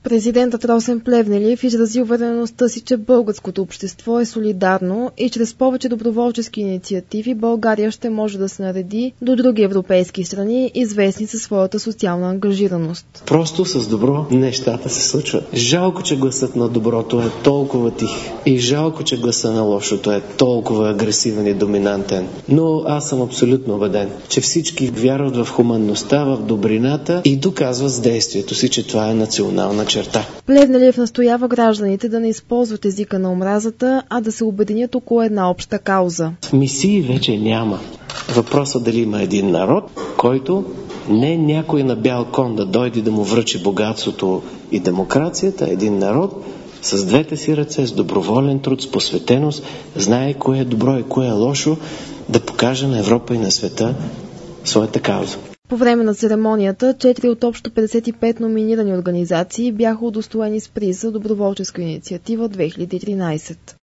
Президентът Росен Плевнелиев изрази увереността си, че българското общество е солидарно и чрез повече доброволчески инициативи България ще може да се нареди до други европейски страни, известни със своята социална ангажираност. Просто с добро нещата се случват. Жалко, че гласът на доброто е толкова тих и жалко, че гласът на лошото е толкова агресивен и доминантен. Но аз съм абсолютно убеден, че всички вярват в хуманността, в добрината и доказват с действието си, че това е национална черта. Плевнелиев настоява гражданите да не използват езика на омразата, а да се обединят около една обща кауза. Мисии вече няма. Въпросът дали има един народ, който не някой на бял кон да дойде да му връчи богатството и демокрацията, един народ с двете си ръце, с доброволен труд, с посветеност, знае кое е добро и кое е лошо, да покаже на Европа и на света своята кауза. По време на церемонията 4 от общо 55 номинирани организации бяха удостоени с приз за доброволческа инициатива 2013.